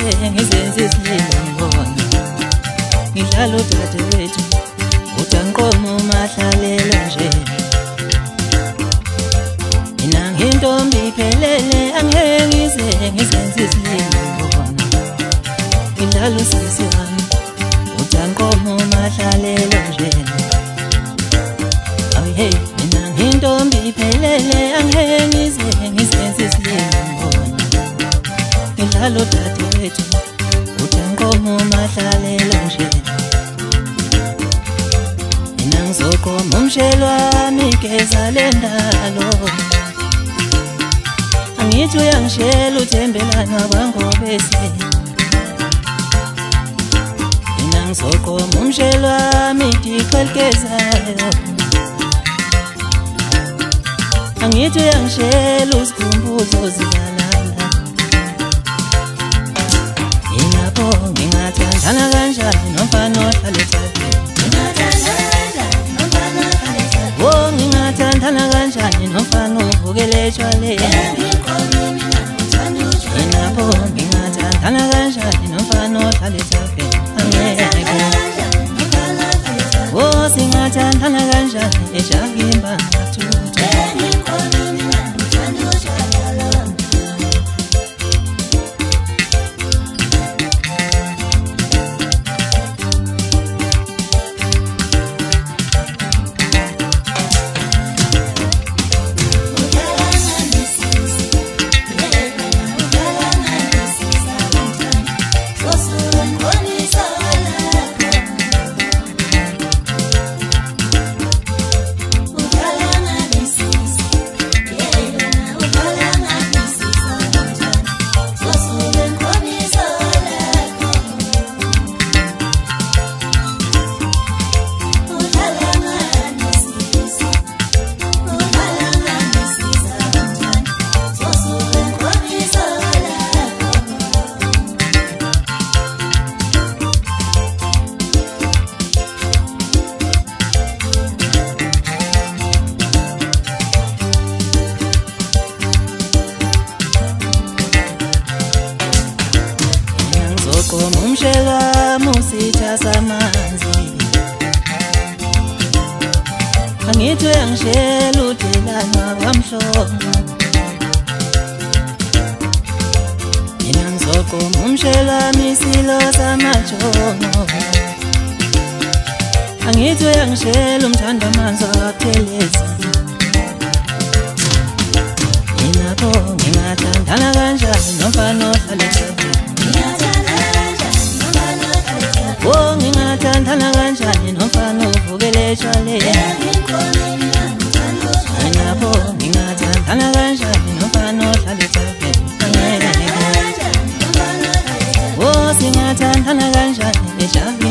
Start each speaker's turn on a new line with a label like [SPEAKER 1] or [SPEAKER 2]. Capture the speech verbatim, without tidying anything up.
[SPEAKER 1] ngize ngizenze isilimo ngidlala udadewethu utanqomo mahlalelo nje mina ngintombi iphelele angeke ngize ngizenze isilimo ngidlala usisi wami utanqomo mahlalelo nje oh hey mina ngintombi iphelele angeke ngize ngizenze isilimo ngidlala udadewethu utanqomo mahlalelo nje Ngizokoma umshelo wami geza lendalo Angithi uyangishela uthembelana kwangobese Mina ngizokoma umshelo wami diqhelekezayo Angithi uyangishela usikhumbuzo zilalala Ingapho ngingathandana kanjani nomfana ohlala eThabeni Ngingathandana kanjani nomfana uvukele etshwaleni Ingapho ngingathandana kanjani nomfana ohlala eThabeni angeke Oh singathandana kanjani eJahimba mathutha Umshelo musitha samanzi Angithi uyangishela udelana kwamhlongo Mina ngizokoma umshelo wami isilo samajono Angithi uyangishela umthanda amanzi akaphelezi Ingapho ngingathandana kanjani nomfana ohlala eThabeni Oh ngingathandana kanjani nomfana uvukele etshwaleni Ingapho ngingathandana kanjani nomfana ohlala eThabeni angeke Oh singathandana kanjani eJahimba